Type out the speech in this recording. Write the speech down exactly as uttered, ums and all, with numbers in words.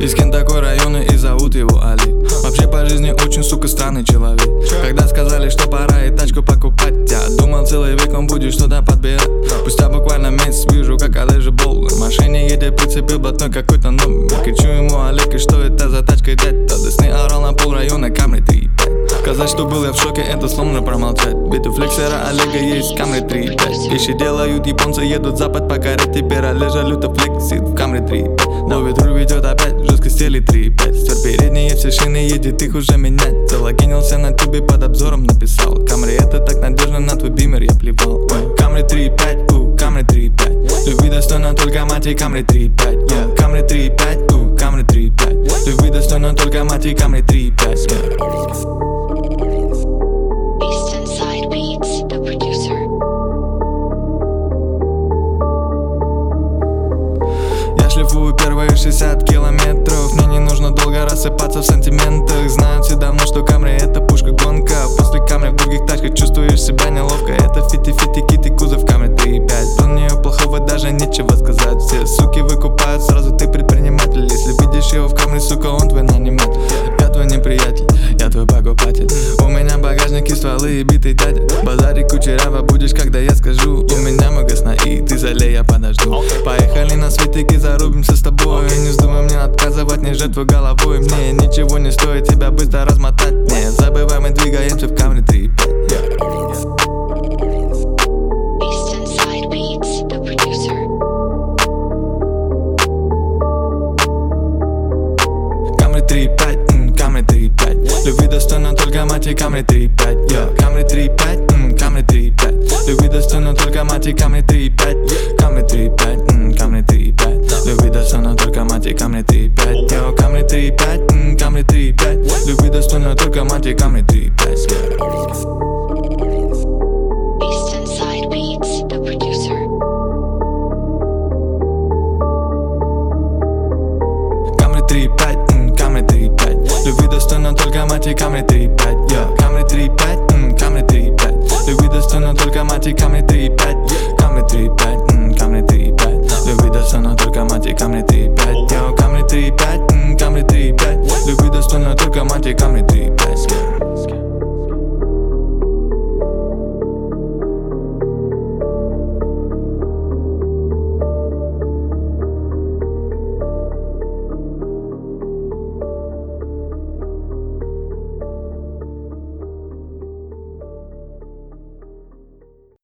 Искин такой районный и зовут его Али. Вообще по жизни очень, сука, странный человек. Когда сказали, что пора и тачку покупать, я думал целый век он будет что-то подбирать. Спустя буквально месяц вижу, как Олежа Боллер в машине едет, прицепил блатной какой-то номер. Кричу ему: Олег, и что это за тачка, дядь? Тадесный орал на пол района Камри три пять. Сказать, что был я в шоке, это сложно промолчать. Ведь у флексера Олега есть Камри три пять. Вещи делают японцы, едут запад по каре. Теперь Олежа люто флексит в Камри три пять. Ловит руль, ведет опять, жестко стели три пять. Стер передние все шины, едет их уже менять. Залогинился на тюбе, под обзором написал: Камри это так надежно, на твой бимер я плевал. Камри три пять, у, Камри три пять. Любви достойна только мать и Камри три пять. Камри три пять, у, Камри три пять. Любви достойна только мать и Камри три пять. Я шлифую первые шестьдесят километров. Мне не нужно долго рассыпаться в сантиментах. Знаю все давно, что Камри это пушка-гонка. После Камри в других тачках чувствуешь себя неловко. Это фити-фити, кит и кузов Камри три пять. Про нее плохого даже нечего сказать. Все суки выкупают, сразу ты предприниматель. Если видишь его в Камри, сука, он твой наниматель. Я твой неприятель, я твой покупатель. У меня багажники, стволы и битый дядя. Базарик кучерява будешь, когда я скажу. У меня много сна и ты залей, я подожду. Поехали на светики, зарубимся с тобой. Не вздумай мне отказывать, не жертвуй головой. Мне ничего не стоит тебя быстро размотать. Не забывай, мы двигаемся в Камри три пять. Камри три пять, Камри три пять. Любви достойна только мать и Камри три пять.